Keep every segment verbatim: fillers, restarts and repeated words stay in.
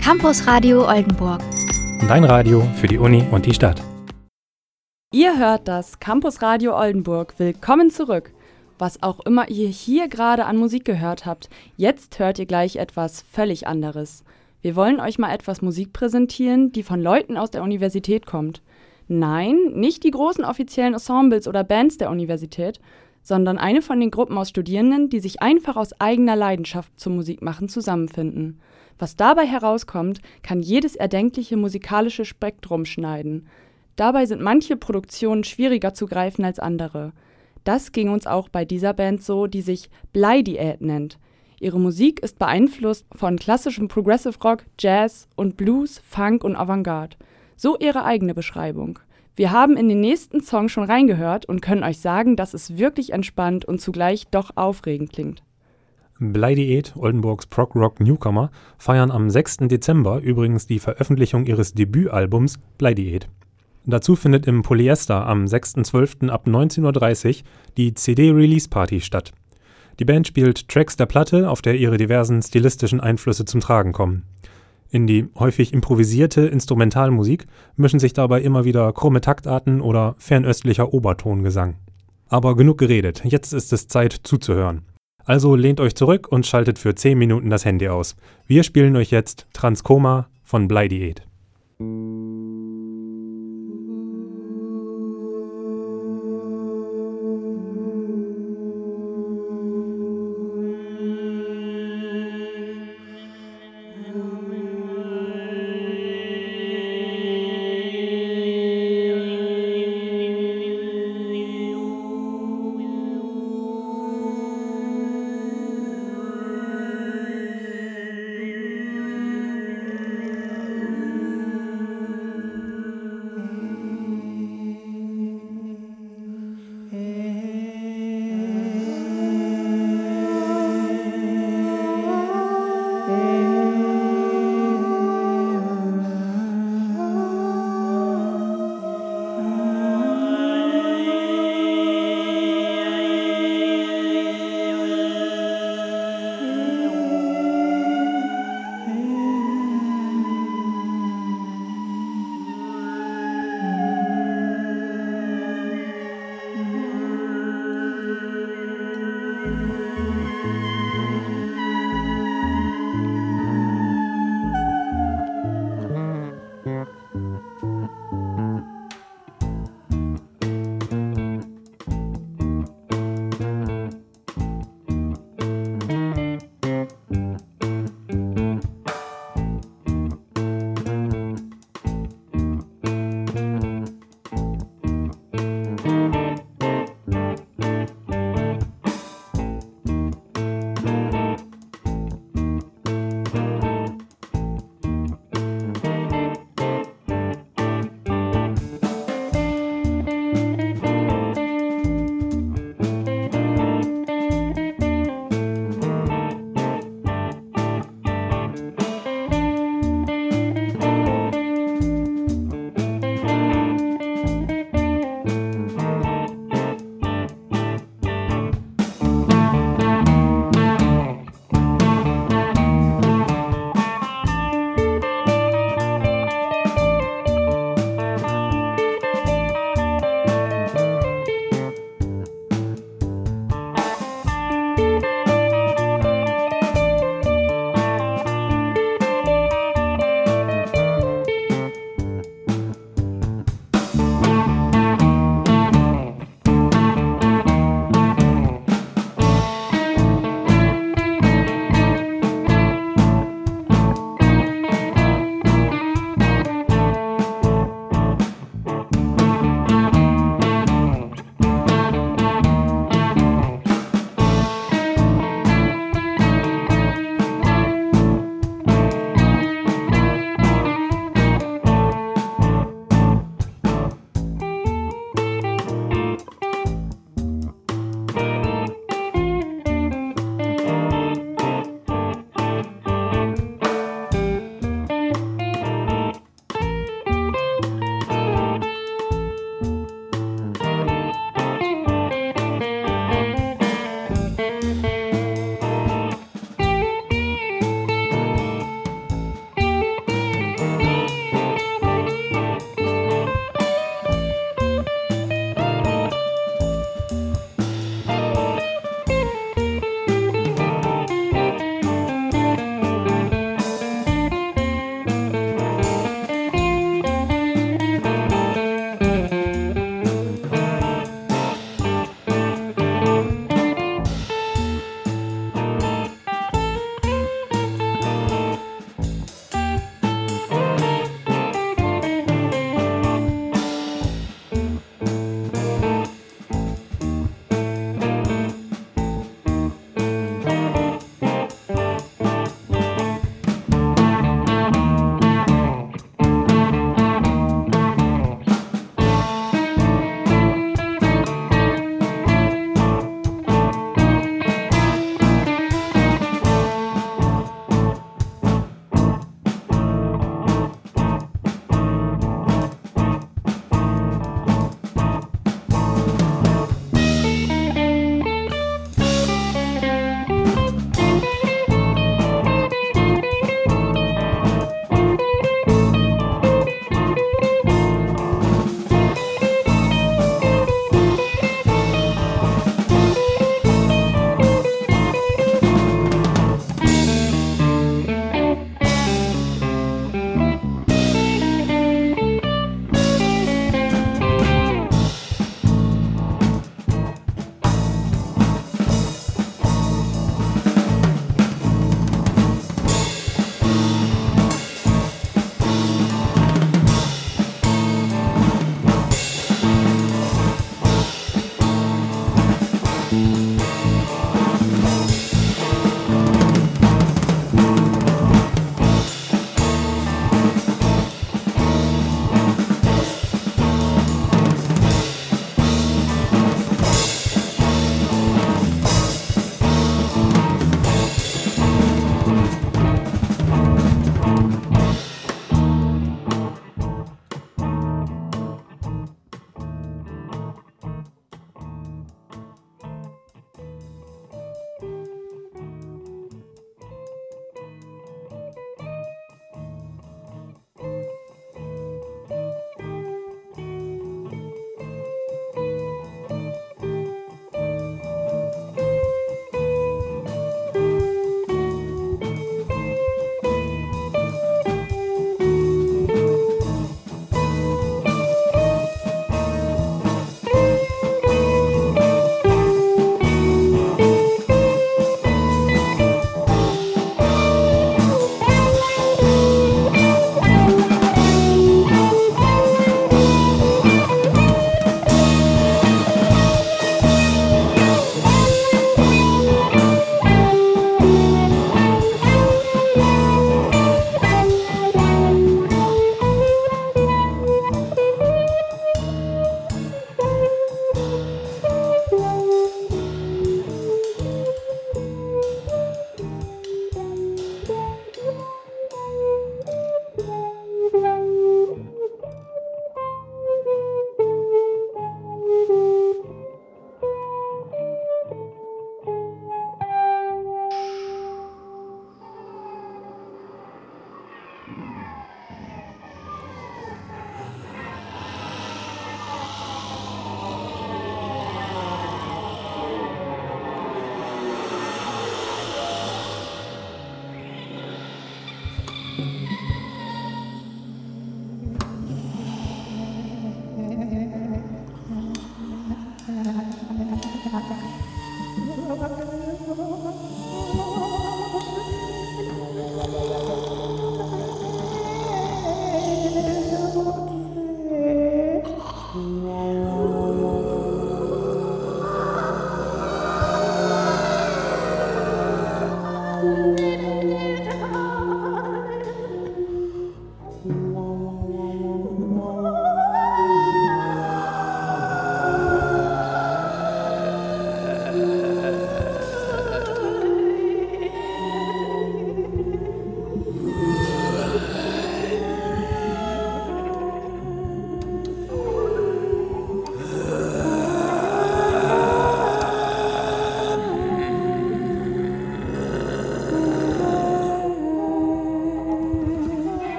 Campus Radio Oldenburg. Dein Radio für die Uni und die Stadt. Ihr hört das Campus Radio Oldenburg. Willkommen zurück. Was auch immer ihr hier gerade an Musik gehört habt, jetzt hört ihr gleich etwas völlig anderes. Wir wollen euch mal etwas Musik präsentieren, die von Leuten aus der Universität kommt. Nein, nicht die großen offiziellen Ensembles oder Bands der Universität, sondern eine von den Gruppen aus Studierenden, die sich einfach aus eigener Leidenschaft zum Musikmachen zusammenfinden. Was dabei herauskommt, kann jedes erdenkliche musikalische Spektrum schneiden. Dabei sind manche Produktionen schwieriger zu greifen als andere. Das ging uns auch bei dieser Band so, die sich Bleidiät nennt. Ihre Musik ist beeinflusst von klassischem Progressive Rock, Jazz und Blues, Funk und Avantgarde. So ihre eigene Beschreibung. Wir haben in den nächsten Song schon reingehört und können euch sagen, dass es wirklich entspannt und zugleich doch aufregend klingt. Bleidiät, Oldenburgs Prog-Rock-Newcomer, feiern am sechsten Dezember übrigens die Veröffentlichung ihres Debütalbums Bleidiät. Dazu findet im Polyester am sechsten zwölften ab neunzehn Uhr dreißig die C D-Release-Party statt. Die Band spielt Tracks der Platte, auf der ihre diversen stilistischen Einflüsse zum Tragen kommen. In die häufig improvisierte Instrumentalmusik mischen sich dabei immer wieder krumme Taktarten oder fernöstlicher Obertongesang. Aber genug geredet, jetzt ist es Zeit zuzuhören. Also lehnt euch zurück und schaltet für zehn Minuten das Handy aus. Wir spielen euch jetzt Transkoma von Bleidiät.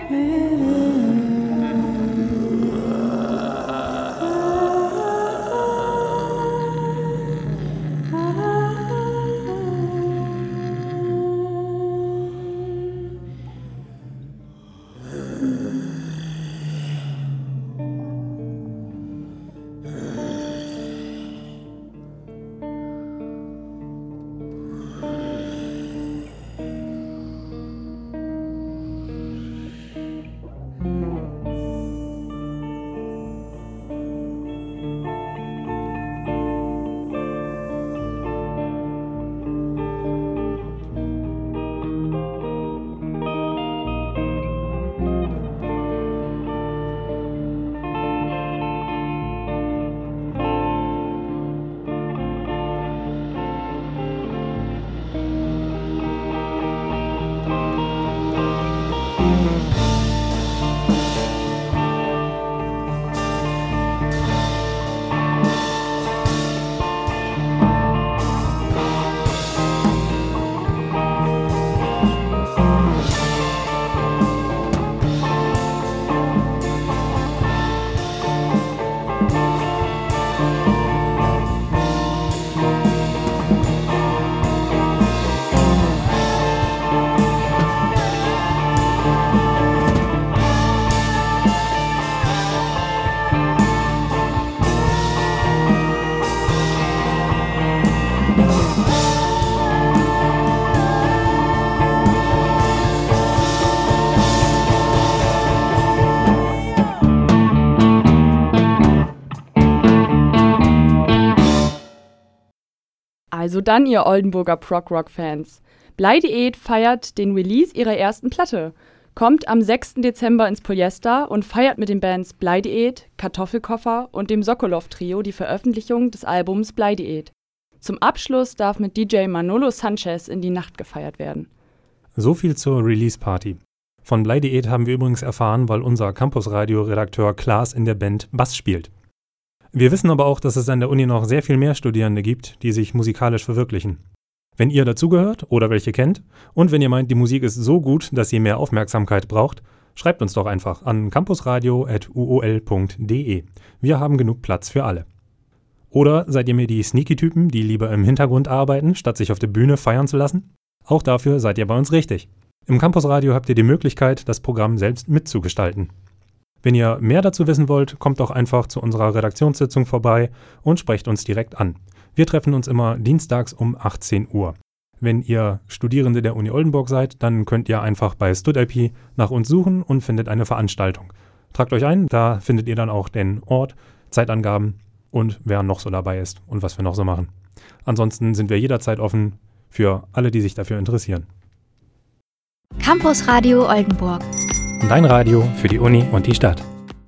Also dann, ihr Oldenburger Prog-Rock-Fans. Bleidiät feiert den Release ihrer ersten Platte. Kommt am sechsten Dezember ins Polyester und feiert mit den Bands Bleidiät, Kartoffelkoffer und dem Sokolow-Trio die Veröffentlichung des Albums Bleidiät. Zum Abschluss darf mit D J Manolo Sanchez in die Nacht gefeiert werden. So viel zur Release-Party. Von Bleidiät haben wir übrigens erfahren, weil unser Campus-Radio-Redakteur Klaas in der Band Bass spielt. Wir wissen aber auch, dass es an der Uni noch sehr viel mehr Studierende gibt, die sich musikalisch verwirklichen. Wenn ihr dazugehört oder welche kennt und wenn ihr meint, die Musik ist so gut, dass sie mehr Aufmerksamkeit braucht, schreibt uns doch einfach an campusradio at u o l punkt d e. Wir haben genug Platz für alle. Oder seid ihr mir die Sneaky-Typen, die lieber im Hintergrund arbeiten, statt sich auf der Bühne feiern zu lassen? Auch dafür seid ihr bei uns richtig. Im Campusradio habt ihr die Möglichkeit, das Programm selbst mitzugestalten. Wenn ihr mehr dazu wissen wollt, kommt doch einfach zu unserer Redaktionssitzung vorbei und sprecht uns direkt an. Wir treffen uns immer dienstags um achtzehn Uhr. Wenn ihr Studierende der Uni Oldenburg seid, dann könnt ihr einfach bei StudIP nach uns suchen und findet eine Veranstaltung. Tragt euch ein, da findet ihr dann auch den Ort, Zeitangaben und wer noch so dabei ist und was wir noch so machen. Ansonsten sind wir jederzeit offen für alle, die sich dafür interessieren. Campus Radio Oldenburg. Dein Radio für die Uni und die Stadt.